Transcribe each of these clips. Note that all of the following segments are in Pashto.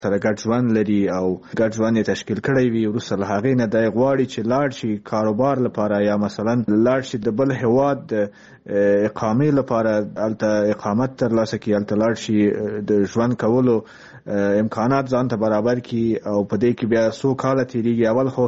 سره ګډ ژوند لري او ګډ ژوند یې تشکیل کړی وي، وروسته له هغې نه دی غواړي چې لاړ شي کاروبار لپاره یا مثلا لاړ شي د بل هیواد د اقامې لپاره، هلته اقامت ترلاسه کړي، هلته لاړ شي د ژوند کولو امکانات ځان ته برابر کړي او په دې کې بیا څو کاله تېرېږي. اول خو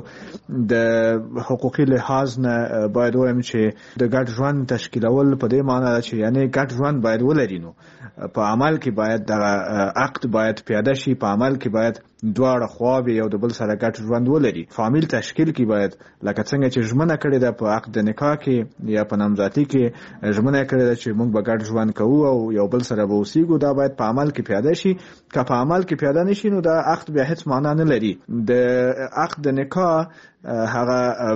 د حقوقي لحاظ نه باید ووایم چې د ګډ ژوند تشکیلول په دې معنی ده چې یعنې ګډ ژوند باید ولري، نو په عمل کې باید دغه عقد باید پیاده شي، په عمل کې باید دواړه خواوې یو د بل سره ګډ ژوند ولري. فامیل تشکیل کې باید لکه څنګه چې ژمنه کړې ده په عقد نکاح کې یا په نامزادۍ کې ژمنه کړې ده چې موږ به ګډ ژوند کوو او یو بل سره به اوسېږو، دا باید په عمل کې پیاده شي. که په عمل کې پیاده نشي نو دا عقد بیا هیڅ معنا نه لري. د عقد نکاح هغه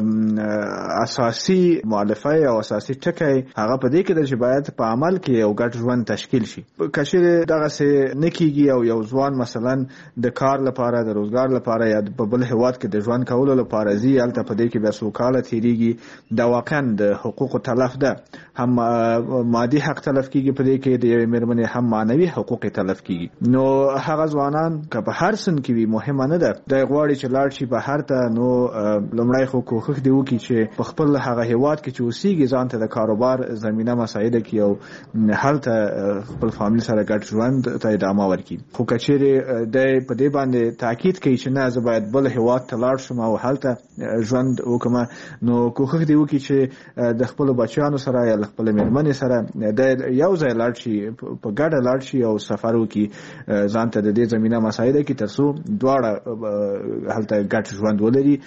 اساسي مؤلفه او اساسي ټکی هغه په دې کې ده چې باید په عمل کې یو ګډ ژوند تشکیل شي. که چېرې دغسې نه کېږي او یو ځوان مثلا د کار لپاره د روزګار لپاره یا په بل هېواد کې د ژوند کولو لپاره ځي، هلته په دې کې بیا څو کاله تېرېږي، دا واقعا د حقوقو تلف ده. هم مادي حق تلف کېږي په دې کې د یوې مېرمنې، هم معنوي حقوق یې تلف کېږي. نو هغه ځوانان که په هر سن کې وي مهمه نه ده، دی غواړي چې لاړ شي بهر ته، نو لومړی خو کوښښ دی وکړي چې په خپل هغه هېواد کې چې اوسېږي ځان ته د کاروبار زمینه مساعده کړي او هلته خپل فامیل سره ګډ ژوند ته ادامه ورکړي. خو که چېرې دی په دې باندې تاکید کوي چې نه زه باید بل هېواد ته لاړ شم او هلته ژوند وکړم، نو کوښښ دی وکړي چې د خپلو بچیانو سره یا له خپلې مېرمنې سره دی یو ځای لاړ شي، په ګډه لاړ شي او سفر وکړي، ځان ته د دې زمینه مساعده کړي تر څو دواړه هلته ګډ ژوند ولري.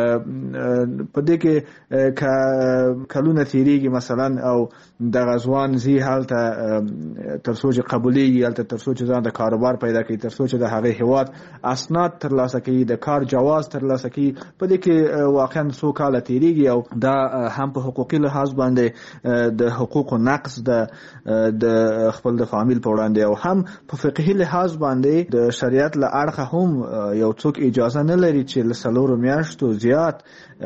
په دې کې کلونه تېرېږي مثلا او دغه ځوان ځي هلته تر څو چې قبولېږي، هلته تر څو چې ځان د کاروبار پیدا کړي، تر څو چې د هغې هېواد اسناد ترلاسه کوي، د کار جواز ترلاسه کوي، په دې کې واقعا څو کاله تېرېږي او دا هم په حقوقي لحاظ باندې د حقوقو نقص ده د خپل د فامیل په وړاندې، او هم په فقهي لحاظ باندې د شریعت له اړخه هم یو څوک اجازه نه لري چې له 4 میاشتو زیات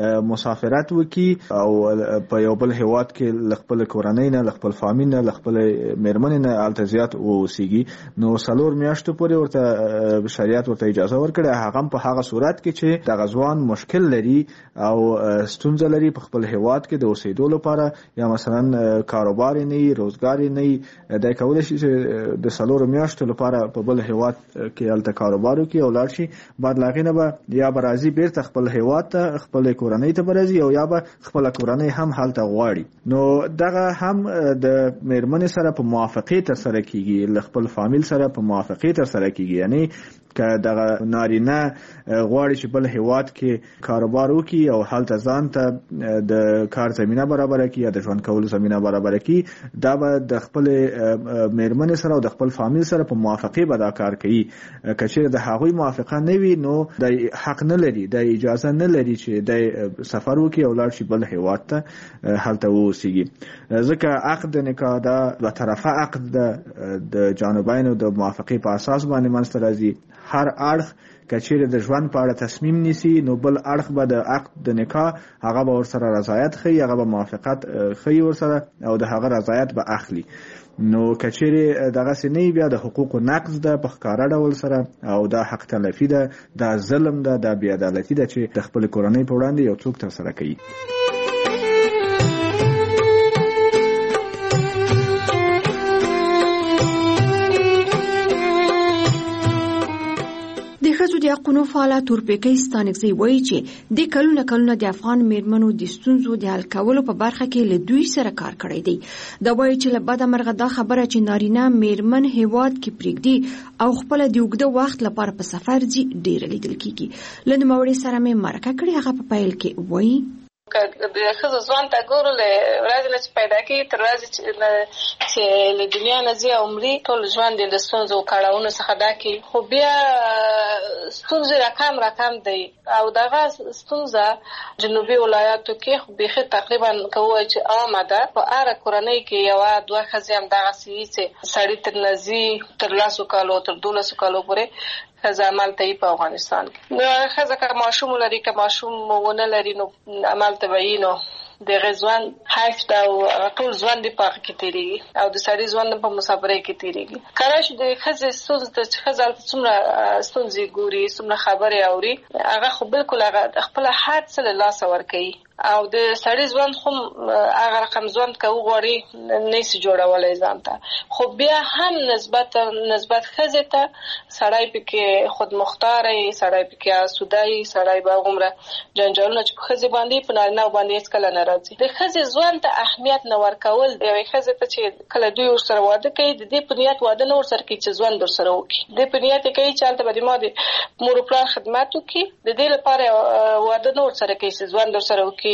مسافرت وکړي او په یو بل هېواد کې له خپل کورنۍ نه، له خپل فامیل نه، له خپل مېرمنې نه هلته زیات واوسېږي. نو 4 میاشتو پورې ورته شریعت ورته اجازه ورکړې، هغه هم په هغه صورت کې چې دغه ځوان مشکل لري او ستونزه لري په خپل هېواد کې د اوسېدو لپاره، یا مثلا کاروبار یې نه وي، روزګار یې نه وي، دی کولی شي چې د 4 میاشتو لپاره په بل هېواد کې هلته کاروبار وکړي او لاړ شي. بعد له هغې نه به یا به راځي بیرته خپل هېواد ته، خپل کورنۍ ته به راځي او یا به خپله کورنۍ هم هلته غواړي. نو دغه هم د مېرمنې سره په موافقې ترسره کېږي، له خپل فامیل سره په موافقې ترسره کېږي. یعنی که دغه نارینه غواړي چې بل هېواد کې کاروبار وکړي او هلته ځان ته د کار زمینه برابره کړي یا د ژوند کولو زمینه برابره کړي، دا به د خپلې مېرمنې سره او د خپل فامیل سره په موافقې به دا کار کوي. که چېرې د هغوی موافقه نه وي نو د حق نه لري، د اجازه نه لري چې د سفر وکړي او لاړ شي بل هېواد ته هلته واوسېږي. ځکه عقد نکاح دا دوه طرفه عقد ده، د جانبینو د موافقې په اساس باندې منځته راځي. هر اړخ که چېرې د ژوند په اړه تصمیم نیسي نو بل اړخ به د عقد د نکاح هغه به ورسره رضایت ښیي، هغه به موافقت ښیي ورسره او د هغه رضایت به اخلي. نو که چېرې دغسې نه وي بیا د حقوقو نقض ده په ښکاره ډول سره او دا حق تلفي ده، دا ظلم ده، دا بېعدالتي ده چې د خپلې کورنۍ په وړاندې یو څوک ترسره کوي. د حقونو فعاله تورپیکۍ ستانکزی وایي چې د کلونه د افغان میرمنو د ستونزو د حل کولو په برخه کې له دوی سره کار کړی دی. دا وایي چې له بده مرغه دا خبره چې نارینه میرمن هیواد کې پرېږدي او خپله د اوږده وخت لپاره په سفر ځي ډېره لیدل کېږي. له نوموړې سره مې مرکه کړې، هغه په پیل کې وایي که د ښځو ځوان ته ګورو له ورځې نه چې پیدا کېږي تر ورځې چې له دنیا نه ځي او مري، ټول ژوند یې له ستونزو او کړاوونو څخه ډک وي. خو بیا ستونزې راکم دی او دغه ستونزه جنوبي ولایاتو کې خو بیخي تقریبا که ووایو چې عامه ده. په هره کورنۍ کې یوه دوه ښځې همدغسې وي چې سړي تر نه ځي تر 10 کالو تر 12 کالو پورې ښځه عملته وي په افغانستان کې. ښځه که ماشوم لري که ماشوم ونه لري نو عملته به وي، نو د غزوان حیف دا او ټول ځوان دی په کې تیریږي او د سړي ځوان په مسافرۍ کې تیریږي. کله چې د خزې ستونزې ته خزال څومره ستونزې ګوري څومره خبرې اوري هغه خو بالکل هغه خپل حد سره لاس ور کوي او د سړي ځوان خو هغه رقم ځوان کو غوړي نيسي جوړولای ځان ته خو بیا هم نسبت خزې ته سړی پکې خود مختاري سړی پکې اسودای سړی به عمره جنجالونه چې خزې باندې په نارینه باندې هیڅ کله نه راځي. د خزې ځوان ته اهمیت نه ورکول دی خزې ته چې کله دوی ورسره واده کوي د دې په نیت واده نه ورسره کوي چې ځوان ورسره وکړي د په نیت کوي چې البته به د مور پلار خدمت وکړي د دې لپاره واده نه ورسره کوي چې ځوان ورسره وکړي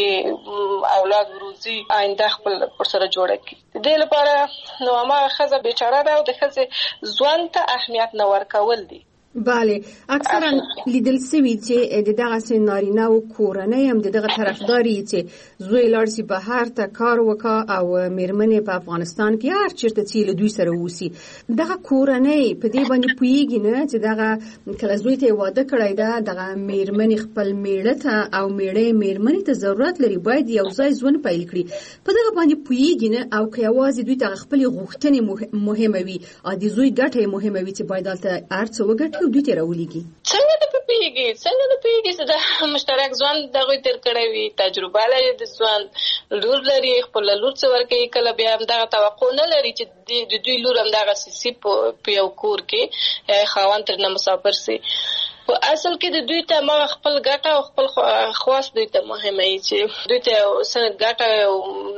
اولاد وروزي آینده خپل ورسره جوړ کړي. د دې لپاره نو ما خزه بیچاره ده او د خزه ځوان ته اهمیت نه ورکول دي. بله اکثرا لیدل سوي چې دغه سنارینه او کورنۍ هم دغه طرفداري چې زوی لارسي بهر ته کار وکا او میرمنې په افغانستان کې هر چیرته چې له دوی سره وسی دغه کورنۍ په دې باندې پویږي نه چې دغه کله زوی ته واده کړی دا دغه میرمنې خپل میړه ته او میرمنې ته ضرورت لري باید یو ځای ژوند پیل کړي په دغه باندې پویږي نه او که یوازې دوی ته خپل غوښتنې مهمه وي او د زوی ګټه مهمه وي چې باید دلته ارڅ وګټي دوی ته راولېږي. څنګه د پیږي چې د مشترک ځوان دغه تر کړی وي تجربه لري د ځوان لور لري خپل لور څو ورکه کله بیا هم دغه توقع نه لري چې د دوی لور هم دغه سي په یو کور کې خاوند تر نه مسافر سي په اصل کې د دوی ته ما خپل ګټه او خپل خواص دوی ته مهمه ای چې دوی ته سند ګټه او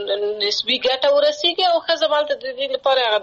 نسبی ګټه ورسیږي او خزمال ته د دې لپاره هغه د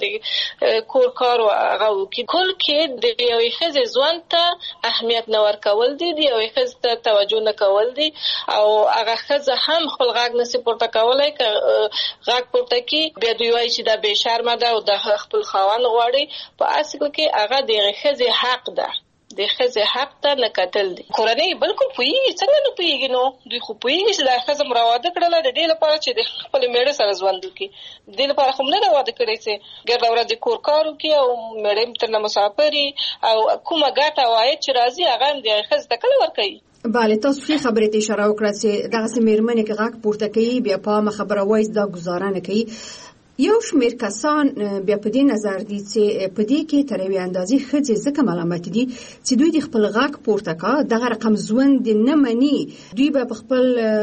کور کار او هغه کې کول کې د یوې خزې ځوان ته اهمیت نه ورکول دي د یوې خزې ته توجه نه کول دي او هغه خزه هم خپل غاګ نسی پورته کولای ک غاګ پورته کې بیا دوی وایي چې دا به شرم ده او د خپل خاوند غواړي په اصل کې هغه د خزې حق ده د خزې حق ته نه کتل دي. کورنۍ بالکل پوهیږي څنګه نه پوهیږي نو دوی خو پوهیږي چې د خزې مراواده کړله د دې لپاره چې د خپل میړه سره ژوند وکړي د دې لپاره خو نه دا واده کړی چې ګرده ورځ کور کار وکړي او میړه تر نه مسافري او کومه ګټه وایي چې راځي هغه د خزې ته کله ورکوي. بله تاسو خې خبرې ته اشاره وکړه چې دغه میرمنې کې غاک پورته کوي بیا په خبره وایي دا گزاره نه کوي یو شمېر کسان بیا په دې نظر دي چې په دې کې تر یوې اندازې ښځې ځکه ملامت دي چې دوی د خپل غاک پورته کا دغه رقم ژوند نه مني دوی به په خپل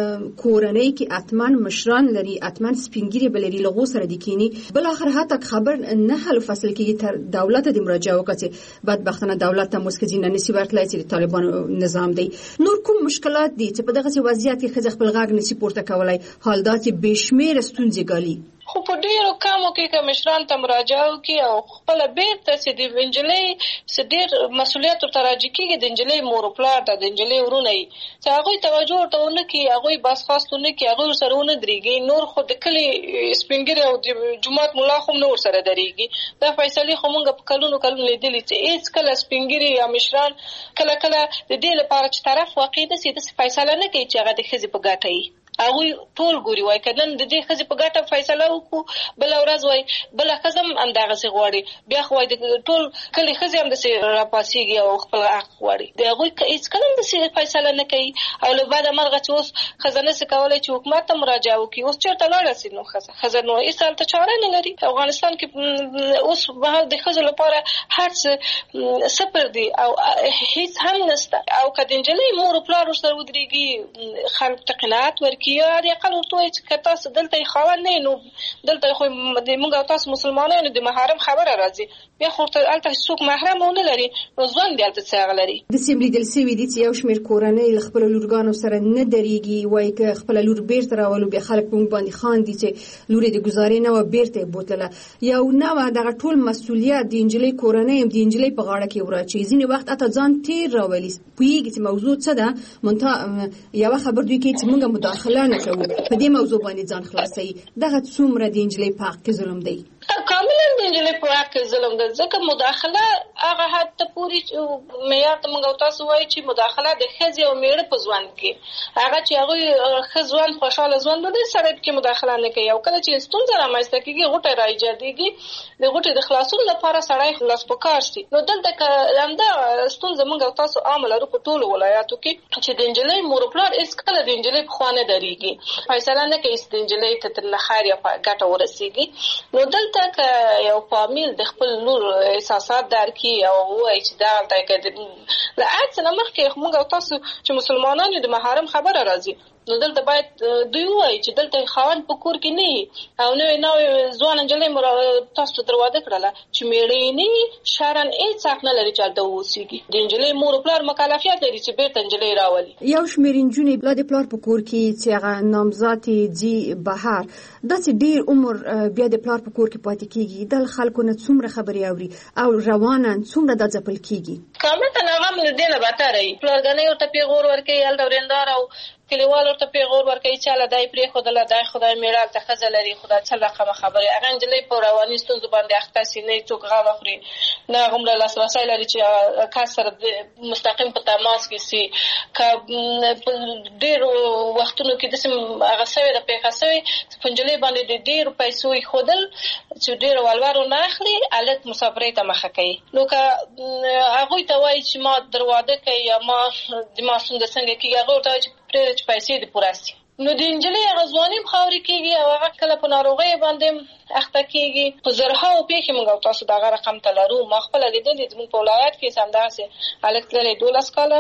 کورنۍ کې اتمن مشران لري اتمن سپینګیري بلري لغو سره دي کینی بل اخر حتی خبر نه حل فصل کې تر دولت د مراجعه وکړي بدبختانه دولت ته مسکجین نه نسی ورتلای چې طالبان نظام دی نور کوم مشکلات دي چې په دغه وضعیت کې ښځه خپل غاک نسی پورته کولای حال دا چې بشمیر ستونزې ګالي خو په ډیرو کمو کې کمشران ته مراجعه وکړي او خپل بیرته چې د انجلۍ ډېر مسؤلیت ورته راجع کېږي د انجلۍ مور پلار ته د انجلۍ ورونه یې چې هغوی توجه ورته ونه کړي هغوی بس خاص ونه کړي هغوی ورسره ونه درېږي نور خو د کلي سپینګیري او د جومات ملا خو نه ورسره درېږي دا فیصلې خو موږ په کلونو لیدلي چې هېڅ کله سپینګیري یا مشران کله د دې لپاره چې طرف واقع داسې فیصله نه کوي چې هغه د ښځې په ګټه وي هغوی ټول ګوري وای کدن د دې ښځې په ګټه فیصله وکړو بل ورځ وای بل ښځه هم همدغسې غواړي بیا خو وای د ټول کلي ښځې هم داسې راپاسېږي او خپل حق غواړي د هغوی هېڅ کله هم داسې فیصله نه کوي او له بعده مرغه چې اوس ښځه نسي کولی چې حکومت ته مراجعه وکړي اوس چېرته لاړه سي نو ښځه نو هېڅ هلته چاره نه لري افغانستان کې اوس مهال د ښځو لپاره هر څه صفر دي او هېڅ هم نشته او که د نجلۍ مور و پلار ورسره ودرېږي خلک ته قناعت ورکړي یا د اقل ورته وایي چې که تاسو دلته یې خاوند نه نو دلته خو موږ او تاسو مسلمانانو د محرم خبره راځي بیا خو هلته څوک محرم ونه لري نو ژوند دی هلته څه هغه لري داسې هم لیدل سوي دي چې یو شمېر کورنۍ له خپلو لورګانو سره نه درېږي وایي که خپله لور بېرته راولو بیا خلک په موږ باندې خاندي چې لور یې د ګزارې نه وه بېرته یې بوتله یو نه وه دغه ټول مسؤلیت د نجلۍ کورنۍ هم د نجلۍ په غاړه کې وراچوي ځینې وخت حتی ځان تېر راولي پوهېږي چې موضوع څه ده منتها یوه خبر دوی کوي چې موږ مداخله نه کوو په دې موضوع باندې ځان خلاصوي دغه څومره د نجلۍ په حق کې ظلم دی کاملا د نجلۍ په حق ظلم ده، ځکه مداخله هغه حد ته پورې معیار ته موږ تاسو وایي چې مداخله د ښځې او میړه په ژوند کې هغه چې هغوی ښه ژوند خوشحاله ژوند ولري سړی پکې مداخله نه کوي. او کله چې ستونزه رامنځته کېږي غوټه راایجادېږي، د غوټې د خلاصون لپاره سړی خلاص پکار شي. نو دلته همدا ستونزه موږ تاسو عام لرو په ټولو ولایاتو کې چې د نجلۍ مور پلار هېڅکله د نجلۍ په خوا نه درېږي، فیصله نه کوي د نجلۍ ته تر خیر یا ګټه ورسېږي. نو دلته که یو فامیل د خپل لور احساسات درک کړي او ووایي چې دا هلته له عکس نه مخکې موږ تاسو چې مسلمانان یو د محرم خبره راځي، نو دلته باید دوی ووایي چې دلته خاوند په کور کې نه وي او نوې ځوان نجلۍ تاسو ته واده کړله چې میړه یې نه وي، شرعاً هېڅ حق نه لري چې هلته واوسېږي. د نجلۍ مور پلار مکلفیت لري چې بېرته نجلۍ راولي. یو شمېر نجونې بیا د پلار په کور کې چې هغه نامزاد ځي بهر، داسې ډېر عمر بیا د پلار په کور کې پاتې کېږي. د خلکو نه څومره خبرې اوري او روانه څومره دا ځپل کېږي. کاملاً هغه هم له دې نه بدتره وي. پلارګنۍ ورته پیغور ورکوي، هلته ورېندار او کلیوال ورته پیغور ورکوي چې هله دی پرېښودله، دی خدای میړه هلته ښځه لري، خدای څه رقمه خبرې. هغه نجلۍ په رواني ستونزو باندې اخته سي، نه څوک غاړه خوري، نه هغومره لاسرسی لري چې کس سره مستقیم په تماس کې سي. که په ډېرو وختونو کې داسې هغه سوې ده پېښه سوې په نجلۍ باندې د ډېرو پیسو ایښودل چې ډېرو ولور ونه اخلي، هلک مسافرۍ ته مخه کوي. نو که هغوی ته وایي چې ما در واده کوي یا ما د ما ستونزه څنګه کېږي، هغوی ورته وایي چې پرېږده چې پیسې دې پوره سي. نو د نجلۍ هغه ځواني هم خاورې کېږي او هغه کله په ناروغۍ باندې اخته کېږي. په زرهاو پیښې موږ او تاسو دغه رقم ته لرو. ما خپله لیدلې زموږ په ولایت کې همدغسې هلک تللی 12 کاله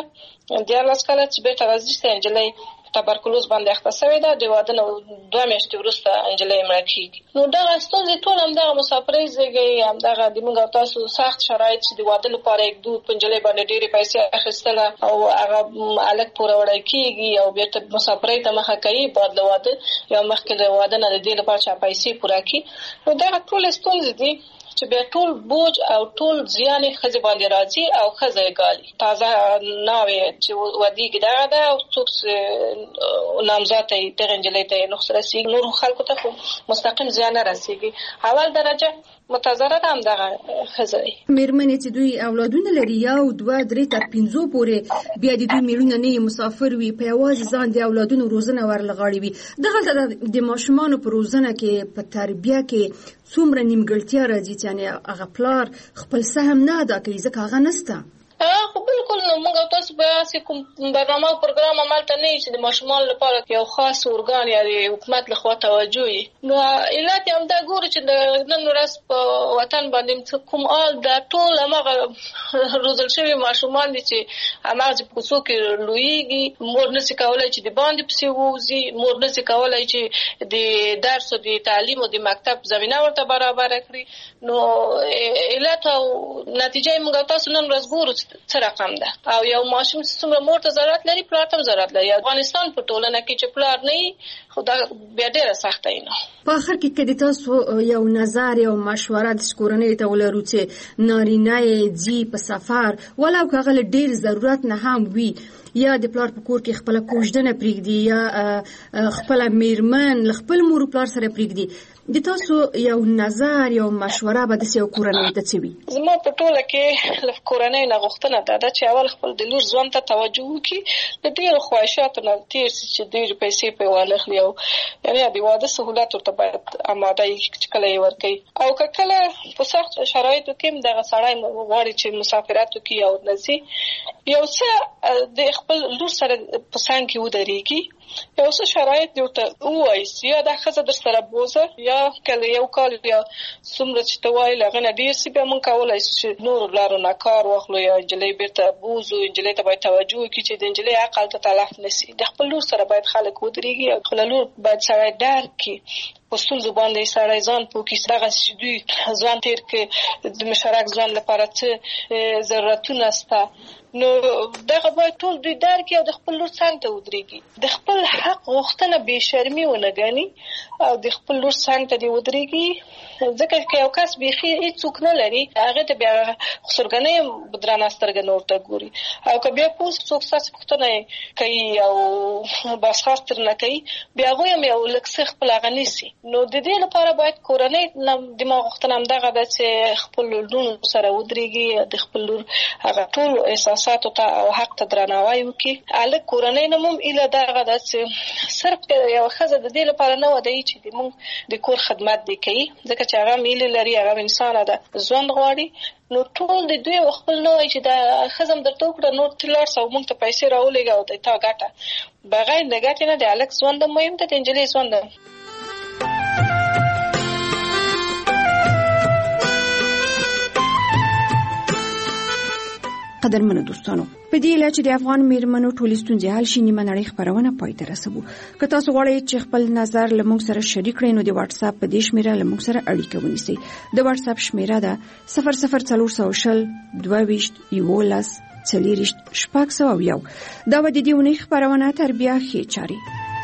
14 کاله چې بېرته راځي چې نجلۍ تبرکلوز باندې اخته شوې ده، د واده نه 2 میاشتې وروسته نجلۍ مړه کېږي. نو دغه ستونزې ټول همدغه مسافرۍ زېږوي، همدغه د موږ او تاسو سخت شرایط چې د واده لپاره یک دود په نجلۍ باندې ډېرې پیسې اخیستله او هغه هلک پوروړی کېږي او بېرته مسافرۍ ته مخه کوي بعد له واده یا مخکې د واده نه د دې لپاره چې پیسې پوره کړي. نو دغه ټولې ستونزې دي چې بیا ټول بوج او ټول زیان یې ښځې باندې راځي او ښځه یې ګالي. تازه ناوې چې ودېږي دغه ده او څوک نامزاد ته یې دغه نجلۍ ته یې نقص رسېږي، نورو خلکو ته خو مستقیم زیان نه رسېږي. اول درجه متضرره هم دغه ښځه وي. مېرمنې چې دوی اولادونه لري 1 2 3 تر 5 پورې بیا د دوی میړونه نه مسافر وي، په یوازې ځان د اولادونو روزنه ورلغاړي وي. دغلته د ماشومانو په روزنه کې په تربیه کې څومره نیمګړتیا راځي چې یعنې هغه پلار خپل سهم نه ادا کوي ځکه هغه نسته. خو بالکل نو موږ او تاسو به هسې کوم برنامه او پروګرام همالته نه وي چې د ماشومانو لپاره یو خاص ارګان یا د حکومت لخوا توجه وي. نو علت یې همدا ګورو چې د نن ورځ په وطن باندې کوم دا ټول هماغه روزل شوي ماشومان دي چې هماغه په کوڅو کې لویېږي. مور نشي کولی چې د باندې پسې ووځي، مور نشي کولی چې د درس او د تعلیم او د مکتب زمینه ورته برابره کړي. نو علت او نتیجه یې موږ او تاسو نن ورځ ګورو څه رقم ده. او یو ماشوم څومره مور ته ضرورت لري پلار ته ضرورت لري. افغانستان په ټولنه کې چې پلار نه وي خو دا بیا ډېره سخته وي. نو په آخر کې که د تاسو یو نظر یو مشوره د کورنۍ ته ولرو چې نارینه یې ځي په سفر ولو که هغه له ډېر ضرورت نه هم وي، یا د پلار په کور کې خپله کوژدنه پرېږدي یا خپله میرمن له خپل مور و پلار سره پرېږدي، د تاسو یو نظر یو مشوره به داسې یو کورنۍ ته څه وي؟ زما په ټوله کې له کورنۍ نه غوښتنه ده چې اول خپل د لور ژوند ته توجه وکړي، د ډېرو خواهشاتو نه تېر شي چې ډېرې پیسې پرې وانخلي او یعنې د واده سهولت ورته باید اماده وي چې کله یې ورکوي. او که کله په سخت شرایطو کې هم دغه سړی غواړي چې مسافرت وکړي او نه ځي، یو څه د خپل لور سره په څنګ کې ودرېږي، یو څه شرایط دې ورته ووایي یا دا ښځه در سره بوځه یا کله یو کال یا څومره چې ته وایي له هغه نه ډېر سي بیا موږ کولی شو چې نورو لارو نه کار واخلو یا نجلۍ بېرته بوځو. نجلۍ ته باید توجه وکړي چې د نجلۍ عقل ته تلف نه سي. د خپل لور سره باید خلک ودرېږي او خپله لور باید سړی درک کړي. په ستونزو باندې سړی ځان پوه کړي دغسې چې دوی ځوان تېر کړي د مشترک ځوان لپاره څه ضرورتونه شته. نو دغه باید ټول دوی درک کړي او د خپل لور څنګ ته ودرېږي. د خپل حق غوښتنه بې شرمي ونه ګڼي او د خپل لور څنګ ته دې ودرېږي. ځکه که یو کس بیخي هېڅوک نه لري هغې ته بیا خسرګنۍ په درنه سترګه نه ورته ګوري. او که بیا پوه څوک ستاسې پوښتنه کوي او باسخاست ترنه کوي بیا هغوی هم یو لږ څه خپل هغه نیسي نو د دې لپاره باید کورنۍ دماغ غوښتنه همدغه ده چې خپل لورونو سره ودرېږي، د خپل لور هغه ټول احساساتو ته او حق ته درناوی وکړي. هلک کورنۍ نه هم ایله دغه ده چې صرف یوه ښځه د دې لپاره نه ودوي چې موږ د کور خدمت دې کوي، ځکه چې هغه میلې لري، هغه انسانه ده، ژوند غواړي. نو ټول د دوی خپل نه وایي چې دا ښځه هم درته وکړه، نور ته لاړ شه او موږ ته پیسې راولېږه او د تا ګټه. بغیر د ګټې نه د هلک ژوند هم مهم ده، د نجلۍ ژوند هم. قدرمنو دوستانو، په دې اله چې د افغان میرمنو ټولې ستونزې حل شي، نیمه نړۍ خبرونه پای ته رسوو. که تاسو غواړئ چې خپل نظر له موږ سره شریک کړئ، نو د واتس اپ په دې شمیره له موږ سره اړیکه ونیسئ. د واتس اپ شمیره ده 00420 22 11 40 601. دا و د دې ونې خبرونه تر بیا ښې چاري.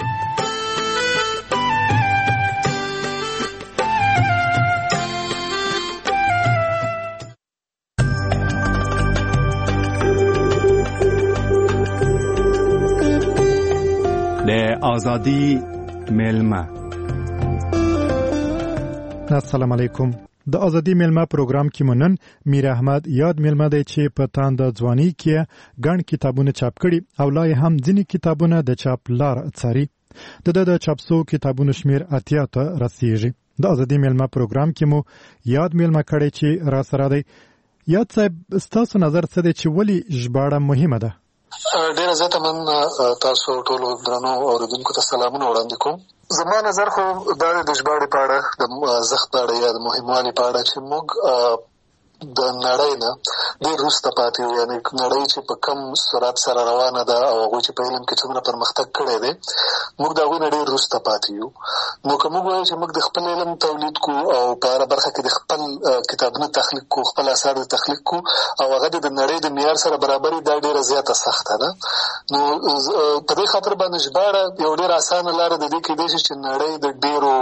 آزادی میلمه. السلام علیکم. د آزادی میلمه پروګرام کې مونن میر احمد یاد میلمه دی چې په تاند ځواني کې ګڼ کتابونه چاپ کړي او لا هم ځینې کتابونه د چاپ لار څاري. د چاپ سو کتابونو شمیر 80 ته رسیږي. د آزادی میلمه پروګرام کې مو یاد میلمه کړي چې را سره دی. یاد صاحب، ستاسو نظر څه دی چې ولی ژباړه مهمه ده؟ ډیره زیاته من تاسو ټول درنو اوریدونکو ته سلامونه وړاندې کوم. زما نظر خو دا د ژباړې په اړه، د ارزښت په اړه یا د مهموالي په اړه چې موږ د نړۍ نه ډېر وروسته پاتې یو، یعنې نړۍ چې په کم سرعت سره روانه ده او هغوی چې په علم کې څومره پرمختګ کړی دی، موږ د هغوی نه ډېر وروسته پاتې یو. نو که موږ وایو چې موږ د خپل علم تولید کو او په هره برخه کې د خپل کتابونه تخلیق کو، خپل اثار د تخلیق کو او هغه د نړۍ د معیار سره برابري، دا ډېره زیاته سخته ده. نو په دې خاطر باندې ژباړه یو ډېره اسانه لاره د دې کېدای شي چې نړۍ د ډېرو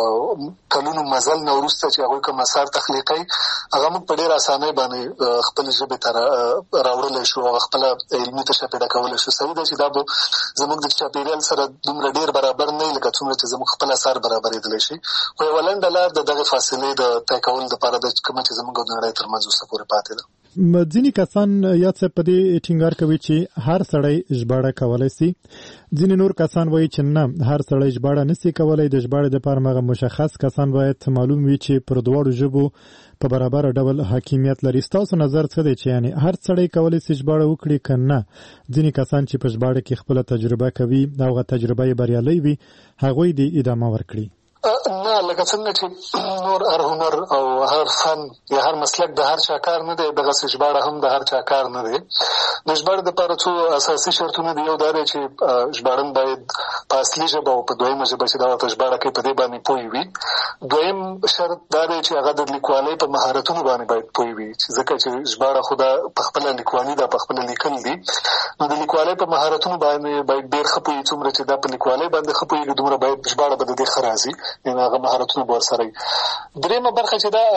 کلونو مزل نه وروسته چې هغوی کوم اثار تخلیقوي، هغه موږ په ډېر اسانۍ باندې خپل ژبې ته راوړلی شو او خپله علمي تشه پیدا کولی شو. صحیح ده چې دا به زموږ د چاپېریال سره دومره ډېر برابر نه وي لکه څومره چې زموږ خپل اثار برابرېدلی شي، خو یوه لنډه لار د دغې فاصلې د طی کولو دپاره ده کومه چې زموږ او د نړۍ تر منځ اوسه پورې پاتې ده. ځینې کسان یاد څه په دې ټینګار کوي چې هر سړی ژباړه کولی سي. ځینې نور کسان وایي چې نه، هر سړی ژباړه نسي کولی. د ژباړې دپاره هغه مشخص کسان باید معلوم وي چې پر دواړو ژبو په برابر ډول حاکمیت لري. ستاسو نظر څه دی چې یعنی هر سړی کولی سي ژباړه وکړي که نه؟ ځینې کسان چې په ژباړه کې خپله تجربه کوي او هغه تجربه یې بریالۍ وي، هغوی دې ادامه ورکړي. نه، لکه څنګه چې نور هر هنر او هر فن یا هر مسلک د هر چا کار نه دی، دغسې ژباړه هم د هر چا کار نه دی. د ژباړې دپاره څو اساسي شرطونه دي. یو دا دی چې ژباړن باید په اصلي ژبه او په دویمه ژبه چې دا ورته ژباړه کوي په دې باندې پوه وي. دویم شرط دا دی چې هغه د لیکوالۍ په مهارتونو باندې باید پوه وي، ځکه چې ژباړه خو دا په خپله لیکوالي ده، په خپله لیکل دي. نو د لیکوالۍ په مهارتونو باندې باید ډېر ښه پوهېږي. څومره چې دا په لیکوالۍ باندې ښه پوهېږي، دومره باید ژباړه به د دې ښه راځي، یعنې هغه مهارتونه به ورسره وي. درېیمه برخه چې دا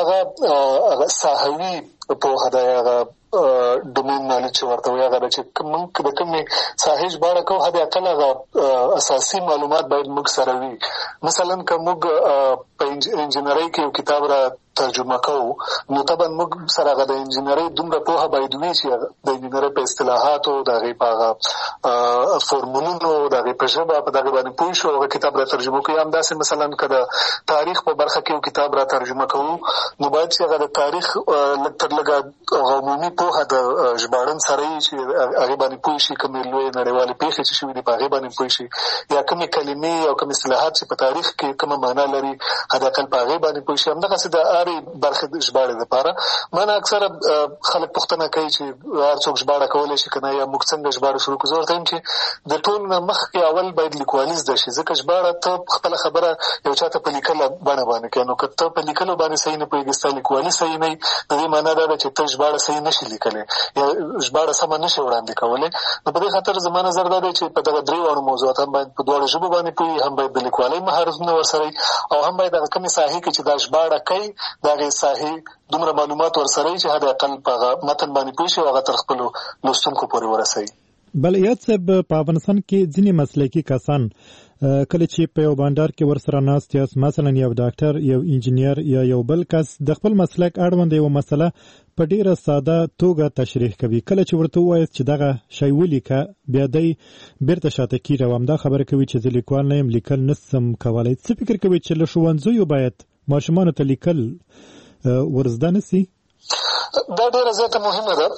هغه ساحوي پوهه ده، هغه ډومین نالج چې ورته وایي، هغه ده چې موږ د کومې ساحې ژباړه کوو، حد اقل هغه اساسي معلومات باید موږ سره وي. مثلا که موږ په انجینرۍ کې یو کتاب را ترجمه کوو، نو طبعا موږ سره هغه د انجینرۍ دومره پوهه باید وي چې د انجینرۍ په اصطلاحاتو، د هغې په هغه فورمولونو، د هغې په ژبه، په دغې باندې پوه شو، هغه کتاب را ترجمه کوو. همداسې مثلا که د تاریخ په برخه کې یو کتاب را ترجمه کوو، نو باید چې هغه د تاریخ لږ تر لږه عمومي پوهه د ژباړن سره وي چې هغې باندې پوه شي، کومې لویې نړیوالې پېښې چې شوي دي په هغې باندې پوه شي، یا کومې کلمې او کوم اصطلاحات چې په تاریخ کې کومه معنا لري، حد اقل په هغې باندې پوه شي. همدغسې د هرې برخې د ژباړې دپاره مانه اکثره خلک پوښتنه کوي چې هر څوک ژباړه کولی شي که نه، یا موږ څنګه ژباړه شروع کړو. زه ورته وایم چې د ټول نه مخکې اول باید لیکوالي زده شي، ځکه ژباړه ته خپله خبره یو چا ته په لیکله بڼه باندې کوي. نو که ته په لیکلو باندې صحیح نه پوهېږې، ستا لیکوالي صحیح نه وي، د دې معنا دا ده چې ته ژباړه صحیح نه شي لیکلی یا ژباړه سمه نه شي وړاندې کولی. نو په دې خاطر زما نظر دا دی چې په دغه درېواړو موضوعات هم باید په دواړو ژبو باندې پوهي، هم باید د لیکوالۍ مهارتونه ورسره وي، او هم باید هغه کومې ساحې کې چې دا ژباړه کوي، د هغې ساحې دومره معلومات ورسره وي چې حد اقل په هغه متن باندې پوه شي او هغه تر خپلو لوستونکو پورې ورسوي. بل یاد صاحب په افغانستان کې ځینې مسلکي کسان کله چې په یو بانډار کې ورسره ناست یاست، مثلا یو ډاکټر، یو انجینیر یا یو بل کس د خپل مسلک اړوند یو مسله په ډیره ساده توګه تشریح کوي. کله چې ورته وایي چې دغه شی ولیکه، بیا دی بیرته شاته کیږي او همدا خبره کوي چې زه لیکوال نه یم، لیکل نشم کولی. څه فکر کوي چې له ښوونځیو باید ماشومانو ته لیکل ورزده نسي؟ دا ډیره زیاته مهمه ده،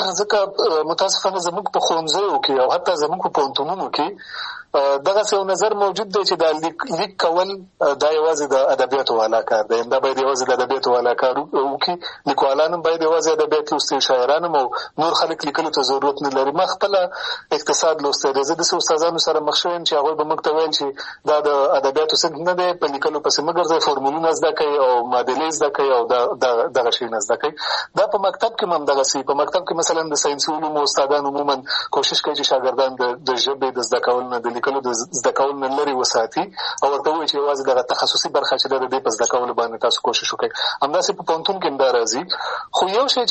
ځکه متاسفانه زموږ په ښوونځیو کې او حتی زموږ په پوهنتونونو کې دغه یو نظر موجود دی چې دا لیک کول دا یوازې د ادبیاتو والا کار دی، دا باید یوازې د ادبیاتو والا کار وکړي. لیکوالان هم باید یوازې ادبیات لوستي، شاعران هم او نور خلک لیکلو ته ضرورت نه لري. ما خپله اقتصاد لوستی دی، زه داسې استادانو سره مخ شوی یم چې هغوی به موږ ته ویل چې دا د ادبیاتو صنف نه دی، په لیکلو پسې مه ګرځئ، فورمولونه زده کوئ او معادلې زده کوئ او دغه شیونه زده کوئ. دا په مکتب کې هم همدغسې، په مکتب کې مثلا د ساینسي علومو استادان عموما کوشش کوي چې شاګردان د ژبې د زده کولو نه، د لیکلو د زده کولو نه لرې وساتي او ورته ووایي چې یوازې دغه تخصصي برخه چې ده د دې په زده کولو باندې تاسو کوشش وکړئ. همداسې په پوهنتون کې هم دا راځي. خو یو شی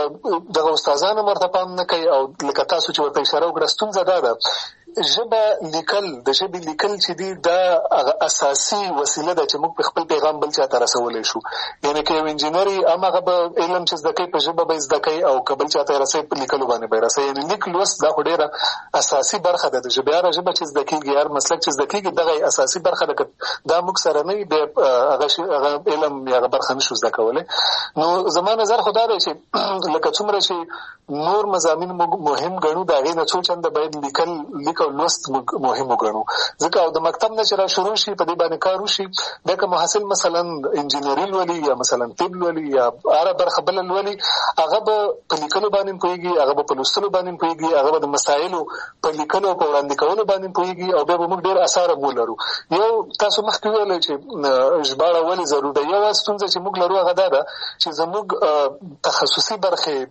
چې دغه استادان هم ورته پام نه کوي او لکه تاسو چې ورته اشاره وکړه، ستونزه دا ده ژبه لیکل، د ژبې لیکل چې دي دا هغه اساسي وسیله ده چې موږ په خپل پیغام بل چا ته رسولی شو. یعنې که یو انجینر یې هماغه به علم چې زده کوي په ژبه به یې زده کوي او که بل چا ته یې رسوي په لیکلو باندې به یې رسوي. یعنې لیک لوست دا خو ډېره اساسي برخه ده د ژبې. هره ژبه چې زده کېږي، هر مسلک چې زده کېږي، دغه اساسي برخه ده. که دا موږ سره نه وي بیا هغه علم یا هغه برخه نشو زده کولی. نو زما نظر خو دا دی چې لکه څومره چې نور مضامین موږ مهم ګڼو، د هغې نه څو چنده باید لیک او لوست مهم وګڼو. ځکه او د مکتب نه چې را شروع شي، په دې باندې کار وشي، بیا که محصل مثلا انجینري لولي یا مثلا طب لولي یا هره برخه بله لولي، هغه به په لیکلو باندې پوهېږي، هغه به په لوستلو باندې پوهېږي، هغه به د مسایلو په لیکلو او په وړاندې کولو باندې پوهېږي او بیا به موږ ډېر اثار هم ولرو. یو تاسو مخکې ویلی چې ژباړه ولې ضرور ده. یوه ستونزه چې موږ لرو هغه دا ده چې زموږ تخصصي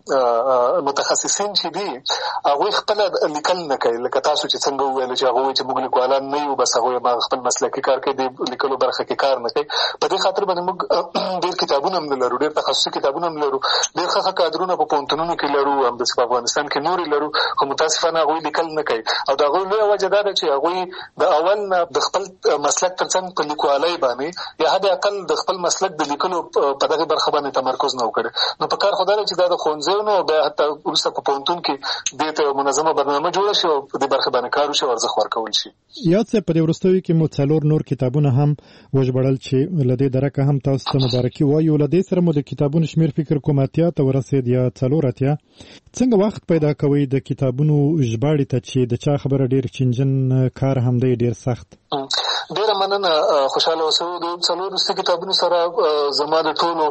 برخې متخصصین چې دي هغوی خپله لیکل نه کوي. لکه تاسو چې څنګه ویل چې هغوی چې موږ لیکوالان نه یو، بس هغوی ما خپل مسلکي کار کوي، د لیکلو برخه کې کار نه کوي. په دې خاطر باندې موږ ډېر کتابونه هم نه لرو، ډېر تخصصي کتابونه هم لرو، ډېر ښه کادرونه په پوهنتونونو کې لرو، همداسې په افغانستان کې نور لرو، خو متاسفانه هغوی لیکل نه کوي. او د هغوی لویه وجه دا ده چې هغوی د اول نه د خپل مسلک تر څنګ په لیکوالۍ باندې یا حد اقل د خپل مسلک د لیکلو په دغه برخه باندې تمرکز نه وکړي. نو په کار خو دا ده چې دا د ښوونځیو نه بیا حتی وروسته په پوهنتون کې دې ته منظمه برنامه جوړه شي او په دې برخه باندې کار وشي او ارزښت ورکول شي. یاد صاحب، په دې وروستیو کې مو 4 نور کتابونه هم وژباړل چې له دې درکه هم تاسو ته مبارکي وایو. له دې سره مو د کتابونو شمېر فکر کوم 80 ته ورسېد یا 4. څنګه وخت پیدا کوئ د کتابونو ژباړې ته چې د چا خبره ډېر چینجن کار هم دی، ډېر سخت؟ ډېره مننه، خوشحاله اوسئ. د 4 وروستي کتابونو سره زما د ټولو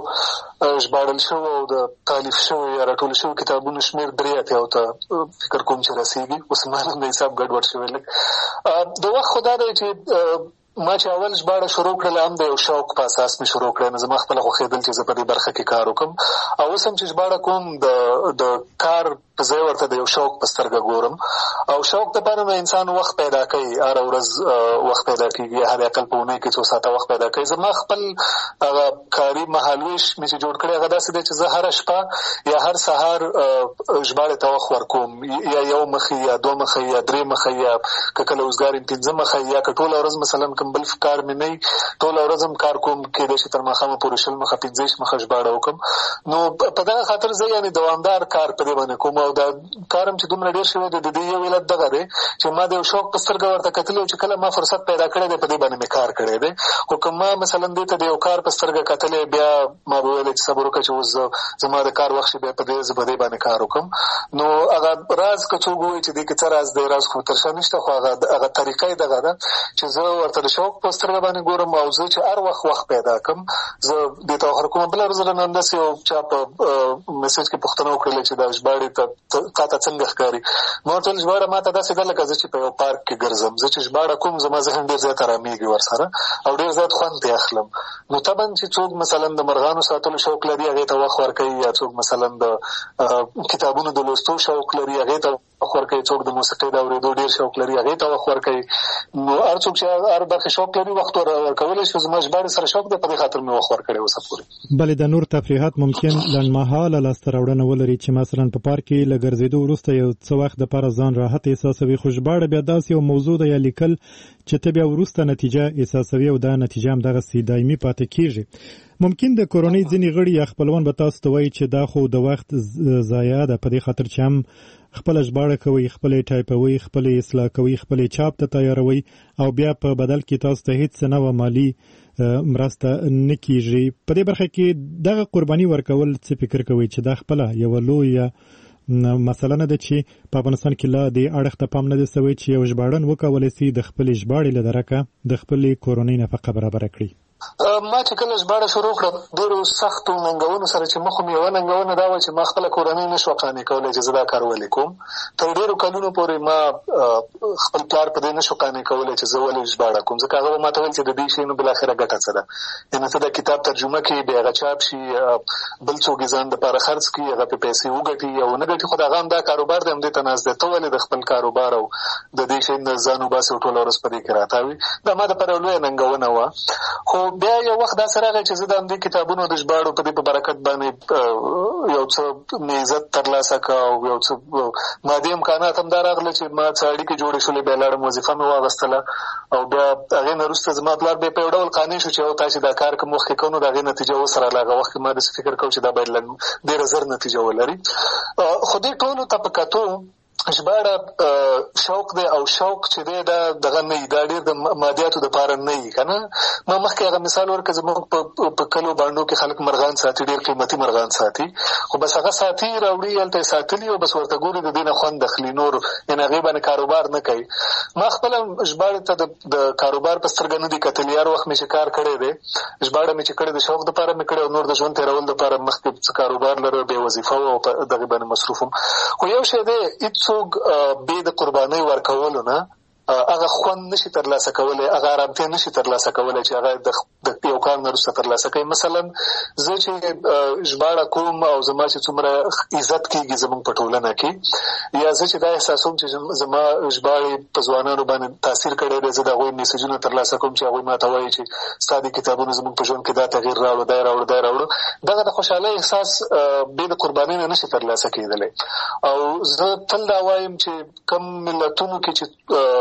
ژباړل شوو او د تالیف شوو یا راټول شوو کتابونو شمېر 83 ته فکر کوم چې رسېږي. اوس ما د حساب ګډوډ شوی لږ. د وخت خو دا دی چې ما چې اول ژباړه شروع کړله هم د یو شوق په اساس مې شروع کړی. نو زما خپله خوښېدل چې زه په دې برخه کې کار وکړم او اوس هم چې ژباړه کوم د کار په ځای ورته د یو شوق په سترګه ګورم. او شوق دپاره نو انسان وخت پیدا کوي، هره ورځ وخت پیدا کېږي، هر اقل په اونۍ کې 2 ساعته وخت پیدا کوي. زما خپل هغه کاري مهالویش مې چې جوړ کړی هغه داسې دی چې زه هره شپه یا هر سهار ژباړې ته وخت ورکوم، یا 1 مخې یا 2 مخې یا 3 مخې یا که کله اوزګار یم 5 مخې، یا که ټوله ورځ مثلا کوم بل کار مې نه وي ټوله ورځ هم کار کوم، کېدای شي تر ماښامه پورې 20 مخه 15 مخه ژباړه وکړم. نو په دغه خاطر زه یعنې دوامدار کار په دې باندې کوم او دا کار هم چې دومره ډېر شوی دی، د دې یو علت دغه دی چې ما د یو شوق په سترګه ورته کتلي چې کله ما فرصت پیدا کړی دی په دې باندې مې کار کړی دی. خو که ما مثلا دې ته د یو کار په سترګه کتلی بیا ما به ویلی چې صبر وکړه چې اوس زما د کار وخت شي، بیا زه په دې باندې کار وکړم. نو هغه راز که څوک ووایي چې دې کې څه راز دی، راز خو تر شا نشته، خو هغه طریقه یې دغه ده چې زه ورته د شوق په سترګه باندې ګورم او زه چې هر وخت پیدا کړم زه دې ته وخت کوم. بله ورځ رانه همداسې یو چا په میسج کې پوښتنه وکړله چې دا ژباړې تا ته څنګه ښکاري؟ ما ورته ویل ژباړه ما ته داسې ده لکه زه چې په یو پارک کې ګرځم، زه چې ژباړه کوم زما ذهن ډېر زیات ارامېږي ورسره او ډېر زیات خوند ترې اخلم. نو طبعا چې څوک مثلا د مرغانو ساتلو شوق لري هغې ته وخت ورکوي، یا څوک مثلا د کتابونو د لوستو شوق لري هغې ته وخت ورکوي، څوک د موسیقۍ د اورېدو ډېر شوق لري هغې ته وخت ورکوي. نو هر څوک چې هر برخې شوق لري وخت ورکولی شي. زما ژباړې سره شوق دی، په دې خاطر مې وخت ورکړی اوسه پورې. بلې د نور تفریحات ممکن لنډمهاله لاسته راوړنه ولري چې مثلا په پارک کې له ګرځېدو وروسته یو څه وخت دپاره ځان راحت راحت احساسوي، خو ژباړه بیا داسې یو موضوع ده یا لیکل چې ته بیا وروسته نتیجه احساسوي او دا نتیجه هم دغسې دایمي پاتې کېږي. ممکن د کورنۍ ځینې غړي یا خپلوان به تاسو ته وایي چې دا خو د وخت ضایع ده، په دې خاطر چې هم خپله ژباړه کوئ، خپلې ټایپوئ، خپلې اصلاح کوئ، خپلې چاپ ته تیاروئ او بیا په بدل کې تاسو ته هیڅ نه وه مالي مرسته نه کېږي. په دې برخه کې دغه قرباني ورکول څه فکر کوئ چې دا خپله یوه لویه مسله نه ده چې په افغانستان کې لا دې اړخ ته پام نه دی سوی چې یو ژباړن وکولی سي د خپلې ژباړې له درکه د خپلې کورنۍ نفقه برابره کړي؟ ما چې کله ژباړه شروع کړه ډېرو سختو ننګونو سره چې مخ مې یوه ننګونه دا وه چې ما خپله کورنۍ نه شوه قانع کولی چې زه دا کار ولې کوم. تر ډېرو کلونو پورې ما خپل پلار په دې نه شو قانع کولی چې زه ولې ژباړه کوم، ځکه هغه به ما ته ویل چې د دې شي نو بالاخره ګټه څه ده، یعنې ته دا کتاب ترجمه کړي، بیا هغه چاپ شي، بل څوک یې ځان دپاره خرڅ کړي، هغه پې پیسې وګټي یا ونه ګټي، خو د هغه هم دا کاروبار دی، همدې ته ناست دی. ته ولې د خپل کاروبار او د دې شي نه ځان وباسې او ټوله ورځ په دې کې راتاوي؟ دا ما دپاره لویه ننګونه وه. خو بیا یو وخت دا سره راغی چې زه د همدې کتابونو د ژباړو په دې په برکت باندې یو څه مې عزت ترلاسه کړه او یو څه مادي امکانات هم دا راغله چې ما څه اړیکې جوړې شولې، بیا لاړم وظیفه مې واغېستله او بیا هغې نه وروسته زما پلار بیا په یو ډول قانع شو چې تا چې دا کار کوم وخت کې کوو نو د هغې نتیجه اوس راغله. هغه وخت کې ما داسې فکر کوو چې دا باید ډېره زر نتیجه ولري. خو دې ټولو ته په کتو ژباړه شوق دی او شوق چې دی دا دغه نه وي، دا ډېر د مادیاتو دپاره نه وي که نه. ما مخکې هغه مثال ورکړه زموږ په کلو بانډو کې خلک مرغان ساتي، ډېر قیمتي مرغان ساتي، خو بس هغه ساتي راوړي هلته یې ساتلي او بس ورته ګوري د دې نه خوند اخلي، نور یعنې هغې باندې کاروبار نه کوي. ما خپله ژباړې ته د کاروبار په سترګه نه دي کتلي. هر وخت مې چې کار کړی دی، ژباړه مې چې کړې د شوق دپاره مې کړې او نور د ژوند تېرول دپاره مخکې څه کاروبار لره، بې وظیفه وه او په دغې باندې مصروف وم. خو یو شی دی، هېڅوک بې د قربانۍ ورکولو نه هغه خوند نشي ترلاسه کولی، هغه ارامتیا نشي ترلاسه کولی چې هغه د یو کار نه وروسته ترلاسه کوي. مثلا زه چې ژباړه کوم او زما چې څومره عزت کېږي زموږ په ټولنه کې، یا زه چې دا احساسوم چې زما ژباړې په ځوانانو باندې تاثیر کړی دی، زه د هغوی میسجونه ترلاسه کوم چې هغوی ما ته وایي چې ستا دې کتابونو زموږ په ژوند کې دا تغییر راوړو، دا یې راوړو، دا یې راوړو. دغه د خوشحالۍ احساس بې د قربانۍ نه نشي ترلاسه کېدلی. او زه تل دا وایم چې کم ملتونو کې چې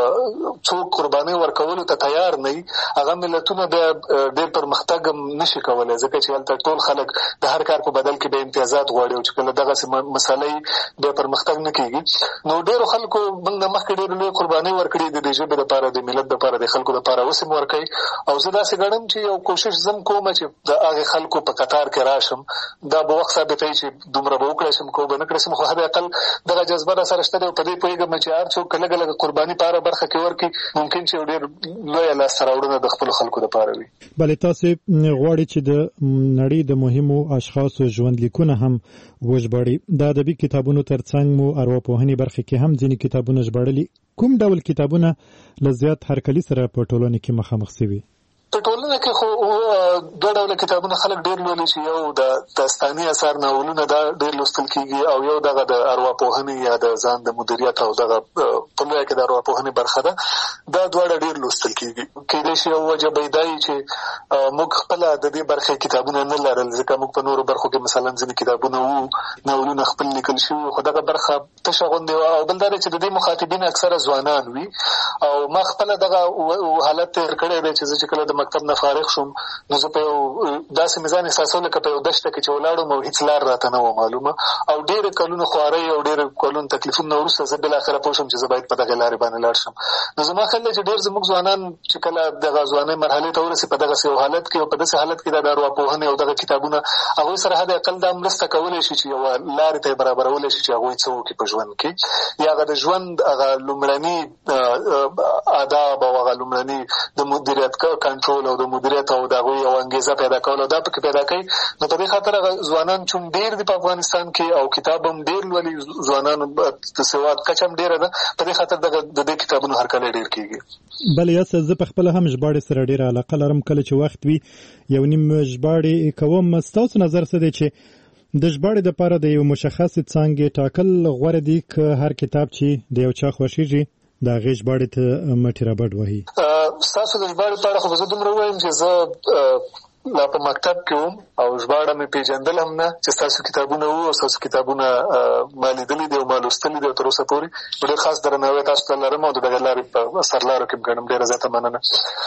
څوک قربانۍ ورکولو ته تیار نه وي، هغه ملتونه بیا ډېر پرمختګ هم نشي کولی، ځکه چې هلته ټول خلک د هر کار په بدل کې بیا امتیازات غواړي او چې کله دغسې مسله بیا پرمختګ نه کېږي. نو ډېرو خلکو موږ نه مخکې ډېرې لویې قربانۍ ورکړي د دې ژبې دپاره، د ملت دپاره، د خلکو دپاره، اوس هم ورکوي. او زه داسې ګڼم چې یو کوشش زه هم کوم چې د هغې خلکو په قطار کې راشم. دا به وخت ثابتوي چې دومره به وکړی شم که به نه کړی شم، خو حد اقل دغه جذبه را سره شته دی او په دې پوهېږم چې هر څوک لږه لږه قرباني په هره برخه کې ورکړي، ممکن چې ډېر لویه لاسته راوړنه د خپلو خلکو دپاره وي. بلې تاسې غواړئ چې د نړۍ د مهمو اشخاصو ژوندلیکونه هم وژباړئ. د ادبي کتابونو تر څنګ مو ارواپوهنې برخې کې هم ځینې کتابونه ژباړلي. کوم ډول کتابونه له زیات هرکلي سره په ټولنه کې مخامخ شوي؟ په ټولنه کې خو دوه ډوله کتابونه خلک ډېر لولي، چې یو د داستاني اثار ناولونه دا ډېر لوستل کېږي، او یو دغه د ارواپوهنې یا د ځان د مدیریت او دغه په لویه کې د ارواپوهنې برخه ده، دا دواړه ډېر لوستل کېږي. کېدای شي یو وجه به یې دا وي چې موږ خپله د دې برخې کتابونه نه لرل، ځکه موږ په نورو برخو کې مثلا ځینې کتابونه وو، ناولونه خپل لیکل شوي، خو دغه برخه تشه غوندې وه. او بل دا دی چې د دې مخاطبین اکثره ځوانان وي، او ما خپله دغه حالت تېر کړی دی چې زه چې کله د مکتب نه فارغ شوم نو زه په یو داسې میزان احساسوم لکه په یو دشته کې چې ولاړم او هېڅ لار راته نه وه معلومه، او ډېرې کلونو خوارۍ او ډېرې کلونو تکلیفونو وروسته زه بالاخره پوه شم چې زه باید په دغې لارې باندې لاړ شم. نو زما خیال دی چې ډېر زموږ ځوانان چې کله دغه ځوانۍ مرحلې ته ورسي په دغسې یو حالت کې او په داسې حالت کې د ارواپوهنې او دغه کتابونه هغوی سره حد اقل دا مرسته کولی شي چې یوه لارې ته یې برابرولی شي چې هغوی څه وکړي په ژوند کې، یا هغه د ژوند هغه لومړني آداب او هغه لومړني د مدیریت کنټرول او د مدیریت او د هغوی یو انګېزه پیدا کول او دا پکې پیدا کوي. نو په دې خاطر هغه ځوانان چون ډېر دي په افغانستان کې او کتاب هم ډېر لولي، ځوانانو د سواد کچه هم ډېره ده، په دې خاطر د دې کتابونو هرکلی ډېر کېږي. بله یاسه زه په خپله هم ژباړې سره ډېره علاقه لرم. کله چې وخت وي یو نیم ژباړې کوم. ستاسو نظر څه دی چې د ژباړې دپاره د یو مشخصې څانګې ټاکل غوره دي که هر کتاب چې د یو چا خوښېږي د هغې ژباړې ته مټې رابډ وهي؟ ستاسو د ژباړې په اړه خو به زه دومره ووایم چې زه لا په مکتب کې وم او ژباړه مې پیژندل هم نه چې ستاسو کتابونه وو او ستاسو کتابونه ما لیدلي دي او ما لوستلي دي او تر اوسه پورې ډېر خاص درناوی تاسو ته لرم او د دغه لارې په سرلارو کې ګڼم. ډېره زیاته مننه.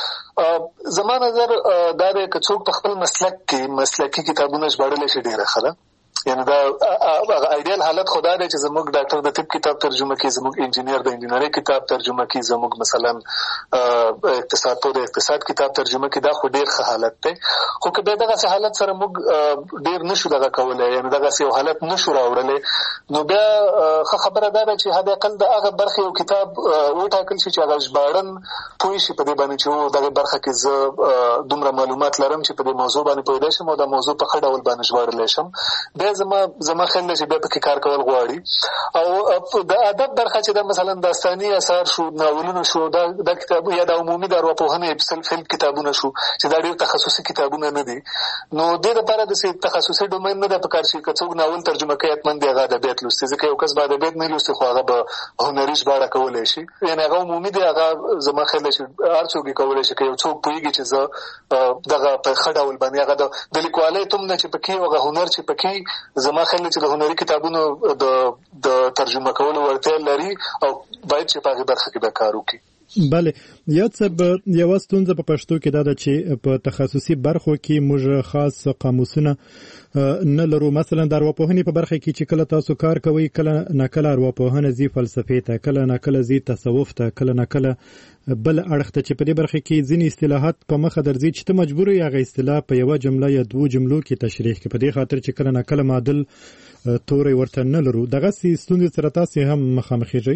زما نظر دا دی که څوک په خپل مسلک کې مسلکي کتابونه ژباړلی شي ډېره ښه ده. یعنې دا ایډیال حالت خو دا دی چې زموږ ډاکټر د طب کتاب ترجمه کړي، زموږ انجینیر د انجینرۍ کتاب ترجمه کړي، زموږ مثلا اقتصاد پوه د اقتصاد کتاب ترجمه کړي. دا خو ډېر ښه حالت دی. خو که بیا دغسې حالت سره موږ ډېر نشو دغه کولی، یعنې دغسې یو حالت نشو راوړلی، نو بیا ښه خبره دا ده چې حداقل د هغه برخې یو کتاب وټاکل شي چې هغه ژباړن پوه شي په دې باندې چې دغه برخه کې زه دومره معلومات لرم چې په دې موضوع باندې پوهېدی شم او دا موضوع په ښه ډول باندې ژباړلی شم. بیا زما خیال دی چې بیا پکې کار کول غواړي. او د ادب برخه چې دا مثلا داستاني اثار شو، ناولونه شو، دا کتاب یا د عمومي د ارواپوهنې فلم کتابونه شو چې دا ډېر تخصصي کتابونه نه دي، نو دې لپاره د تخصصي ډومین نه ده پکار چې که څوک ناول ترجمه کوي حتما د هغه ادبیات لوستي، ځکه یو کس به ادبیات نه لوستي خو هغه به هنري ژباړه کولی شي. یعنې هغه عمومي دی، هغه زما خیال دی چې هر څوک یې کولی شي. که یو څوک پوهېږي چې زه دغه په ښه ډول باندې هغه د لیکوالۍ توم نه چې پکې هغه هنر چې پکې زما خیال دی چې د هنري کتابونو د ترجمه کولو وړتیا لري او باید چې په هغې برخه کې به کار وکړي. بله، یو ستونزه په پښتو کې دا ده چې په تخصصي برخو کې موږ خاص قاموسونه نه لرو. مثلا د ارواپوهنې په برخه کې چې کله تاسو کار کوئ، کله ناکله ارواپوهنه ځي فلسفې ته، کله ناکله ځي تصوف ته، کله ناکله بل اړخ ته، چې په دې برخه کې ځینې اصطلاحات په مخه درځي چې ته مجبور یې هغه اصطلاح په یوه جمله یا دوو جملو کې تشریح کړې، په دې خاطر چې کله ناکله معادل توری ورته نه لرو. دغسې ستونزې سره تاسې هم مخامخېږئ؟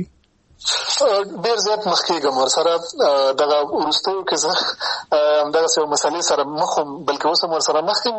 ډېر زیات مخ کېږم ورسره. دغه وروستیو کې زه همدغسې یو مسلې سره مخ وم، بلکې اوس هم ورسره مخ یم.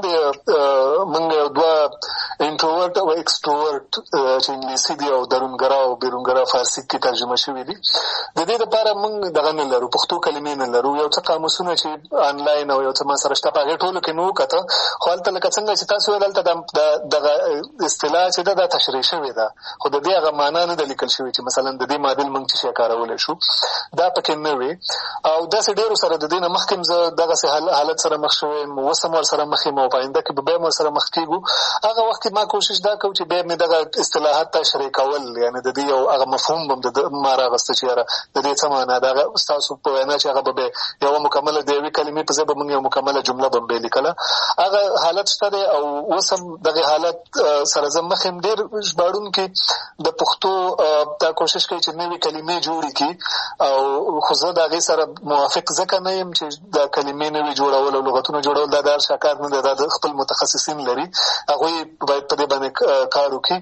موږ یو دوه انټروورټ او ایکسټروورټ چې انګلیسي دي او درونګرا او بیرونګرا فارسي کې ترجمه شوي دي. د دې لپاره موږ دغه نه لرو، پښتو کلمې نه لرو. یو څه قاموسونه چې آنلاین او یو څه ما سره شته په هغې ټولو کې مې وکته، خو هلته لکه څنګه چې تاسو ویل هلته دغه اصطلاح چې ده دا تشریح شوې ده، خو د دې هغه معنا نه ده لیکل شوې چې مثلا د دې معادل موږ چې کارولی شو، دا پکې نه وي. او داسې ډېرو سره د دې نه مخکې هم زه دغسې حالت سره مخ شوی یم، اوس هم ورسره مخ یم او په آینده کې به بیا هم ورسره مخ کېږو. هغه وخت کې ما کوشش دا کوم چې بیا مې دغه اصطلاحات تشریح کول، یعنې د دې یو هغه مفهوم به ما راغسته چې یاره د دې څه معنا ده. هغه ستاسو په وینا چې هغه به یوه مکمله د یوې کلمې په ځای به موږ یو مکمله جمله به بیا لیکله، هغه حالت شته دی. او اوس هم دغې حالت سره زه مخ یم. ډېر ژباړونکي د پښتو دا کوشش کوي چې نوې کلمې جوړې کړي، او خو زه د هغې سره موافق ځکه نه یم چې دا کلمې نوې جوړول او لغتونه جوړول دا د هر چا کار نه دی، دا د خپل متخصصین لري، هغوی باید په دې باندې کار وکړي.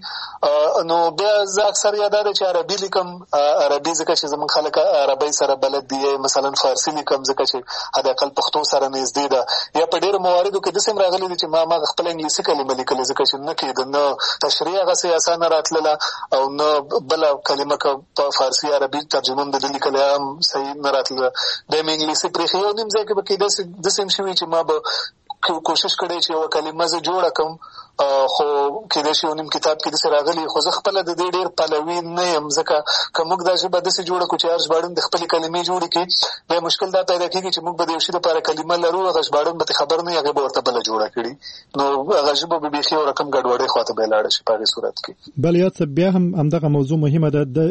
نو بیا زه اکثر یا دا دی چې عربي لیکم، عربي ځکه چې زموږ خلک عربۍ سره بلد دي، مثلا فارسي لیکم ځکه چې حداقل پښتو سره نږدې ده. یا په ډېرو مواردو کې داسې هم راغلي دي چې ما خپله انګلیسي کلمه لیکلې ځکه چې نه کېده، نه تشریح هغسې اسانه راتلله او نه بله کلمه که په فارسي عربي ترجمه هم د ده لیکلی هم صحیح نه راتله. بیا مې انګلیسي پرېښې. یو نیم ځای کې به داسې هم شوي چې ما به کوشش کړی چې یوه کلمه زه جوړه کړم، خو کېدای شي یو نیم کتاب کې داسې راغلي، خو زه خپله د دې ډېر پلوي نه یم. ځکه که موږ دا ژبه داسې جوړه کړو چې هر ژباړن د خپلې کلمې جوړې کړي، بیا مشکل دا پیدا کېږي چې موږ به د یو شي لپاره کلمه لرو، هغه ژباړن به خبر نه وي، هغې به ورته بله جوړه کړي، نو هغه ژبه به بیخي یو رقم ګډوډۍ خواته به یې لاړه شي په هغې صورت کې. بل یاد څه بیا هم همدغه موضوع مهمه ده. د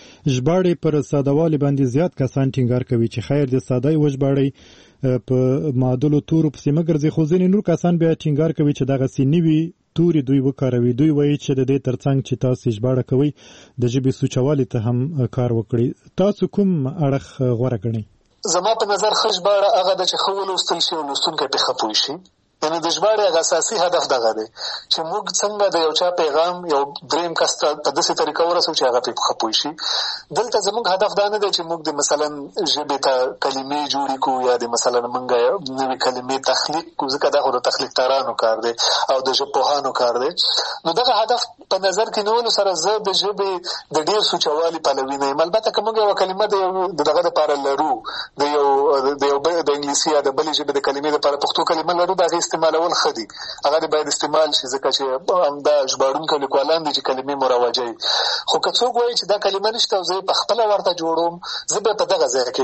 ژباړې پر سادهوالي باندې زیات کسان ټینګار کوي چې خیر د ساده یې وژباړئ، په معادلو تورو پسې مه ګرځئ، خو ځینې نور کسان بیا ټینګار کوي چې دغسې نوي توري دوی وکاروي. دوی وایي چې د دې ترڅنګ چې تاسو ژباړه کوئ د ژبې سوچوالي ته هم کار وکړئ. تاسو کوم اړخ غوره ګڼئ؟ زما په نظر ښه ژباړه هغه ده چې ښه ولوستل شي او لوستونکی پرې ښه پوه شي. یعنې د ژباړې هغه اساسي هدف دغه دی چې موږ څنګه د یو چا پیغام یو دریم کس ته په داسې طریقه ورسوو چې هغه پرې ښه پوه شي. دلته زموږ هدف دا نه دی چې موږ د مثلا ژبې ته کلمې جوړې کړو یا د مثلا موږ نوې کلمې تخلیق کړو، ځکه دا خو د تخلیقدارانو کار دی او د ژبپوهانو کار دی. نو دغه هدف په نظر کې نیولو سره زه د ژبې د ډېر سوچوالي پلوي نه یم. البته که موږ یوه کلمه د دغه دپاره لرو، د انګلیسي یا د بلې ژبې د کلمې دپاره پښتو کلمه لرو، د هغې استعمالول ښه دي هغه باید استعمال شي ځکه چې همدا ژباړونکي لیکوالان دي چې کلمې مروجوي. خو که څوک وایي چې دا کلمه نشته او زه یې پخپله ورته جوړوم زه به په دغه ځای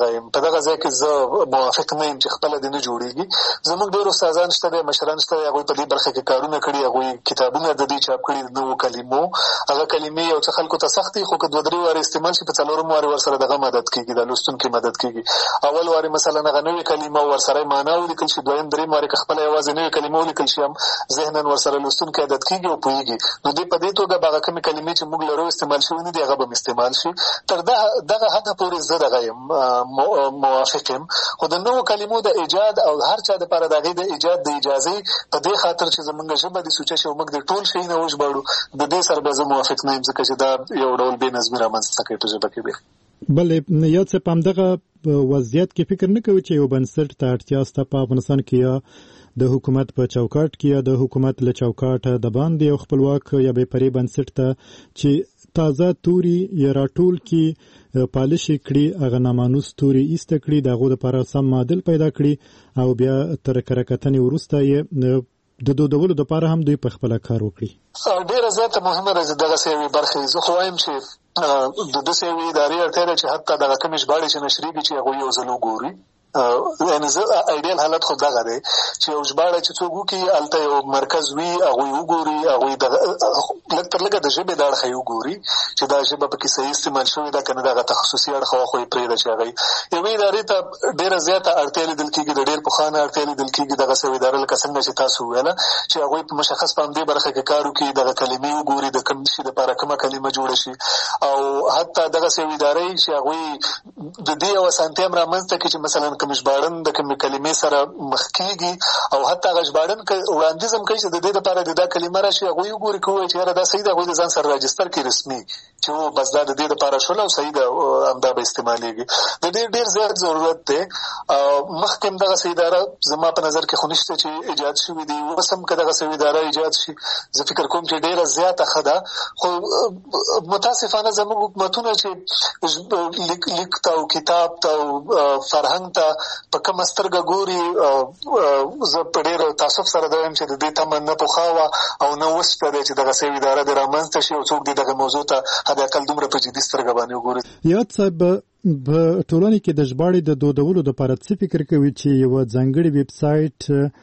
کې زه موافق نه یم چې خپله دې نه جوړېږي. زموږ ډېر استادان شته دی مشران شته دی هغوی په دې برخه کې کارونه کړي هغوی کتابونه د دې چاپ کړي د نوو کلمو هغه کلمې یو څه خلکو ته سخت دي خو که 2-3 وارې استعمال شي په 4م وارې ورسره دغه مدد کېږي د لوستونکي مدد کېږي. اول وارې مثلا هغه نوې کلمه ورسره معنا ولیکل شي 2-3 وارې که خپله یوازې نوې کلمه ولیکل شي هم ذهنا ورسره لوستونکی عادت کېږي او پوهېږي نو دې په دې توګه به هغه کومې کلمې چې موږ لرو استعمال شوي نه دي هغه به م استعمال شي. تر دغه حده پورې زه دغه یم موافق یم. خو د نوو کلمو د ایجاد او هر چا دپاره د هغې د ایجاد د اجازې په دې خاطر چې زموږ ژبه دې سوچه شي او موږ د ټول شی نه وژباړو د دې سره به زه موافق نه یم ځکه چې دا یو ډول بې نظمي رامنځته کوي په ژبه کې دی. بلې یاد څه په همدغه وضعیت کې فکر نه کوي چې یو بنسټ ته اړتیا شته په افغانستان کې یا د حکومت په چوکاټ کې یا د حکومت له چوکاټه د باندې یو خپلواک یا بې پرې بنسټ ته چې تازه توري یا راټول کې پالش کړي هغه نامانوس توري ایسته کړي د هغو دپاره سم معادل پیدا کړي او بیا تر کره کتنې وروسته یې د دودولو دپاره هم دوی په خپله کار وکړي. ډېره زیاته مهمه ده چې دغسې یوې برخې زه خو وایم چې د داسې یوې ادارې اړتیا ده چې حتی دغه کومې ژباړې چې نشرېږي چې هغوی یو ځل وګوري. یعنې زه ایډیل حالت خو دغه دی چې یو ژباړه چې څوک وکړي هلته یو مرکز وي هغوی وګوري هغوی لږ تر لږه د ژبې د اړخه یې وګوري چې دا ژبه پکې صحیح استعمال شوې ده که نه دغه تخصصي اړخه خو یې پرېږده چې هغه یوې ادارې ته ډېره زیاته اړتیا لیدل کېږي د ډېر پخوانه اړتیا لیدل کېږي دغسې یوه اداره لکه څنګه چې تاسو وویله چې هغوی په مشخص په همدې برخه کې کار وکړي دغه کلمې وګوري د کوم شي دپاره کومه کلمه جوړه شي او حتی دغسې یوې ادارې چې هغوی د دې یو اسانتیا هم رامنځته کړي چې مثلا کوم ژباړن د کومې کلمې سره مخ کېږي او حتی هغه ژباړن وړاندیز هم کوي چې د دې دپاره د دا کلمه راشي هغوی وګوري که ووایي چې یاره دا صحیح ده هغوی د ځان سره راجستر کړي رسمي چې بس دا د دې دپاره شول او صحیح ده همدا به استعمالېږي. د دې ډېر زیات ضرورت دی. مخکې هم دغسې اداره زما په نظر کې خو نشته چې ایجاد شوي دي اوس هم که دغسې اداره ایجاد شي زه فکر کوم چې ډېره زیاته ښه ده. خو متاسفانه زموږ حکومتونه چې لیک ته او کتاب ته او فرهنګ ته په کومه سترګه ګوري زه په ډېر تعصب سره دا وایم چې د دې تمه نه پخوا وه او نه اوس شته دی چې دغسې یوه اداره دې رامنځته شي او څوک دې دغه موضوع ته حداقل دومره په جدي سترګه باندې وګوري. یاد صاحب په ټولنې کې د ژباړې د دودولو دپاره څه فکر کوي چې یوه ځانګړې ویب سایټ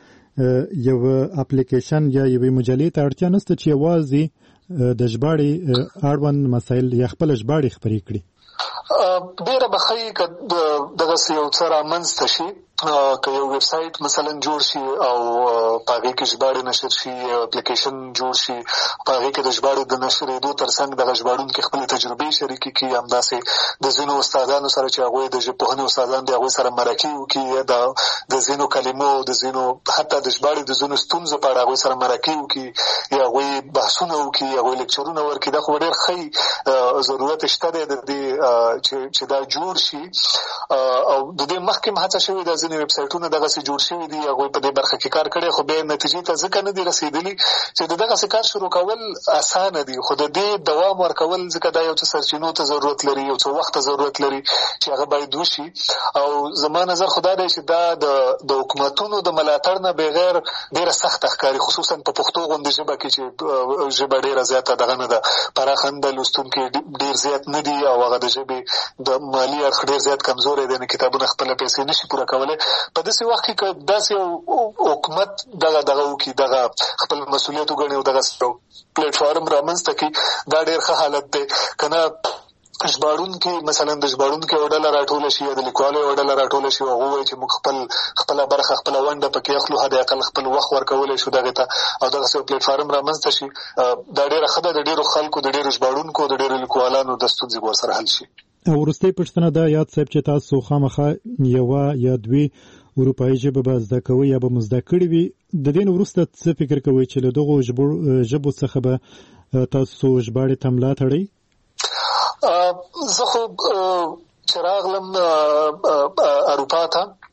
یوه اپلیکیشن یا یوې مجلې ته اړتیا نشته چې یوازې د ژباړې اړوند مسایل یا خپله ژباړې خپرې کړي؟ ډېره به ښه وي که دغسې یو څه رامنځته شي که یو ویب سایټ مثلا جوړ شي او په هغې کې ژباړې نشر شي اپلیکیشن جوړ شي په هغې کې د ژباړې د نشرېدو تر څنګ دغه ژباړونکي خپلې تجربې شریکې کړي همداسې د ځینو استادانو سره چې هغوی د ژبپوهنې استادان دي هغوی سره مرکې وکړي یا د ځینو کلمو د ځینو حتی د ژباړې د ځینو ستونزو په اړه هغوی سره مرکې وکړي یا هغوی بحثونه وکړي هغوی لیکچرونه ورکړي دا خو ډېر ښه ضرورت شته دی د دې چې دا جوړ شي او د دې مخکې هم هڅه شوې ده ځینې ویب سایټونه دغسې جوړ شوي دي هغوی په دې برخه کې کار کړی خو بیا نتیجې ته ځکه نه دي رسېدلي چې د دغسې کار شروع کول اسانه دي خو د دې دوام ورکول ځکه دا یو څه سرچینو ته ضرورت لري یو څه وخت ته ضرورت لري چې هغه باید وشي او زما نظر خو دا دی چې دا د حکومتونو د ملاتړ نه بغیر ډېره سخته ښکاري خصوصا په پښتو غوندې ژبه کې چې ژبه ډېره زیاته دغه نه ده پراخه نه ده لوستونکي ډېر زیات نه دي او هغه د ژبې د مالي اړخ ډېر زیات کمزوری دی نه کتابونه خپله پیسې نشي پوره کولی په داسې وخت کې که داسې حکومت دغه وکړي دغه خپل مسؤلیت وګڼي او دغه پلیټفارم رامنځته کړي دا ډېر ښه حالت دی که نه ژباړونکي مثلا د ژباړونکي یوه ډله راټوله شي یا د لیکوالو یوه ډله راټوله شي او هغه ووایي چې موږ خپله برخه خپله ونډه پکې اخلو حداقل خپل وخت ورکولی شو دغې ته او دغسې یو پلیټفارم رامنځته شي دا ډېره ښه ده د ډېرو خلکو د ډېرو ژباړونکو د ډېرو لیکوالانو د ستونزې به ورسره حل شي. وروستۍ پوښتنه دا یاد صاحب چې تاسو خامخا یوه یا دوې اروپایي ژبه به زده کوئ یا به مو زده کړې وي د دې نه وروسته څه فکر کوئ چې له دغو ژبو څخه به تاسو ژباړې ته ملا تړئ؟ زه خو چې راغلم اروپا ته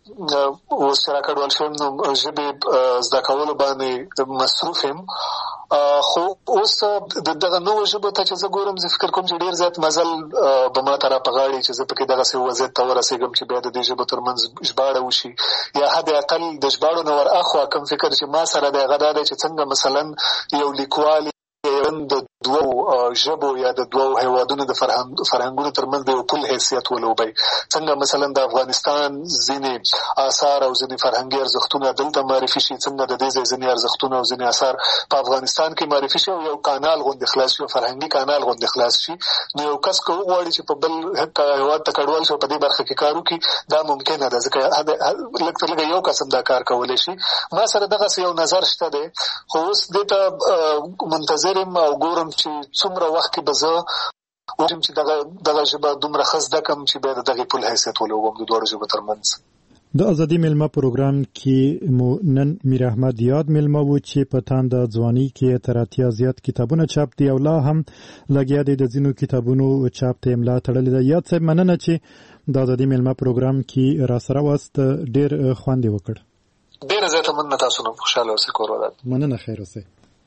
اوس چې راکډوال شوم نو ژبې زده کولو باندې مصروف یم. خو اوس دغه نوو ژبو ته چې زه ګورم زه فکر کوم چې ډېر زیات مزل به ما ته راپغاړي چې زه پکې دغسې وضعیت ته ورسېږم چې بیا د دې ژبو تر منځ ژباړه وشي، یا حد اقل د ژباړو نه ور اخوا کوم فکر چې ما سره دی هغه دا دی چې څنګه مثلا یو لیکوال د دوو ژبو یا د دوو هیوادونو د فرهنګونو ترمنځ د یو پل حیثیت ولوبي. څنګه مثلا د افغانستان ځینې آثار او ځینې فرهنګي ارزښتونه دلته معرفي شي، څنګه د دې ځای ځینې ارزښتونه او ځینې آثار په افغانستان کې معرفي شي او یو کانال غوندې خلاص شي، فرهنګي کانال غوندې خلاص شي. نو یو کس که وغواړي چې په بل هېواد ته کډوال شي او په دې برخه کې کار وکړي دا ممکنه ده، ځکه لږ تر لږه یو کس هم دا کار کولی شي. ما سره دغسې یو نظر شته دی، خو اوس دې ته منتظر یم او ګورم چې څومره وخت کې به زه وګورم چې دغه ژبه دومره ښه زده کړم چې بیا د دغې پل حیثیت ولوبم د دواړو ژبو ترمنځ. د ازادي میلمه پروګرام کې مو نن میر احمد یاد میلمه و چې په تانده ځواني کې تر اتیا زیات کتابونه چاپ دي او لا هم لګیا دی د ځینو کتابونو چاپ ته املا تړلې ده. یاد صاحب مننه چې د ازادي میلمه پروګرام کې را سره واست، ډېر خوند یې وکړ. ډېره زیاته مننه، تاسو نه خوشحاله اوسئ، کور ودان. مننه، خیر اوسئ.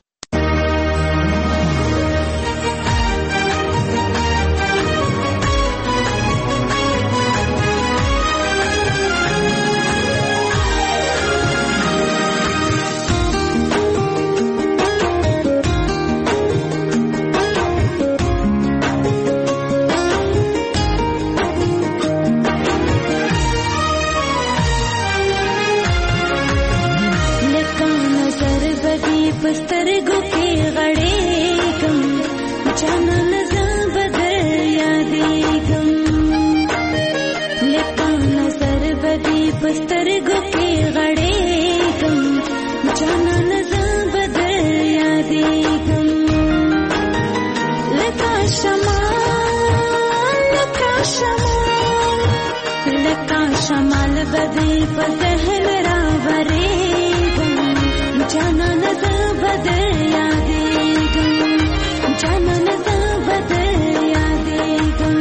پسترګو کې غړېږم جانان زه بدر یادېږم، لکه نظر بدې پسترګو کې غړېږم جانان زه بدر یادېږم، لکه شمال بدې په ذهن راورېږم جانان زه بدر یادېږم، جانان زه بدر یادېږم.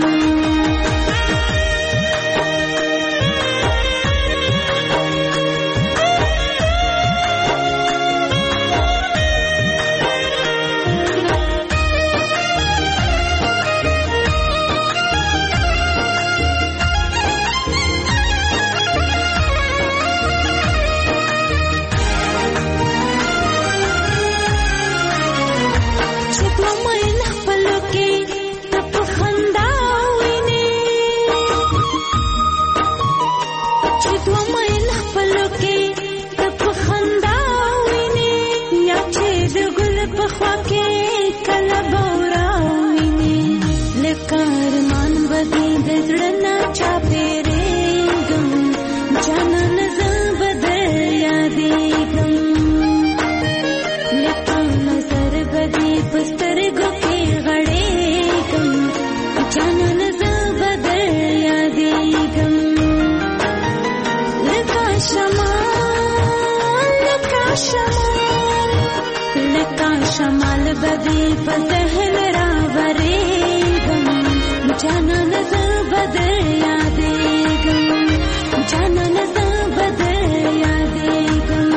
شمال بدی په ذهن راورېږم جانان زه بدر یادېږم، جانان زه بدر یادېږم.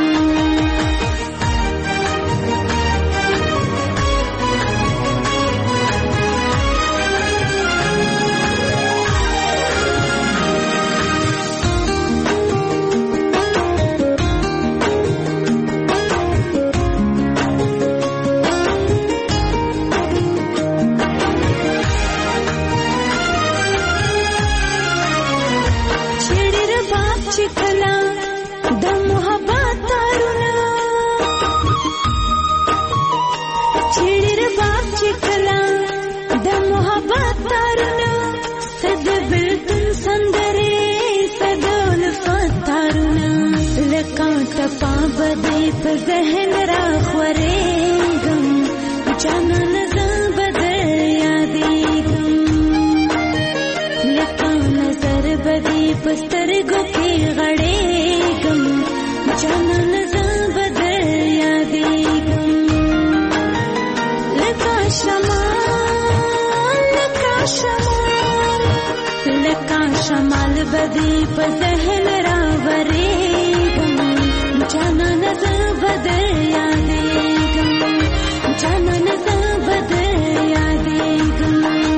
په ذهن راخورېږم جانان زه بدر یادېږم، لکه نظر بدې په سترګو کې غړېږم جانان زه بدر یادېږم، لکه شمال شمال بدی په ذهن راورېږم جانان زه به در یادېږم جانان زه به در یادېږم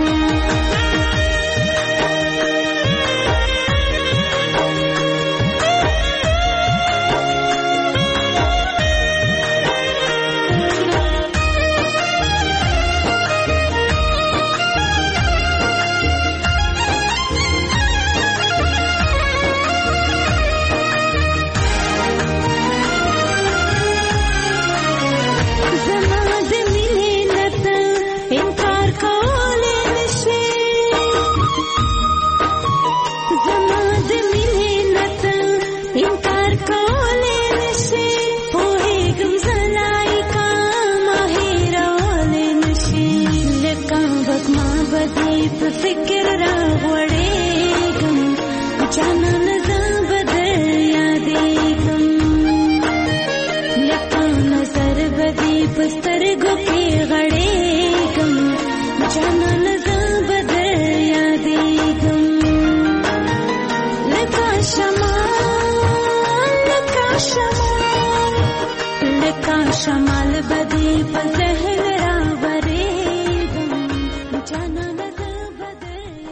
فکر راغړېږم جانان زه به در یادېږم لکه نظر به دې په سترګو کې غړېږم جانان زه به در یادېږم لکه شمال به دې په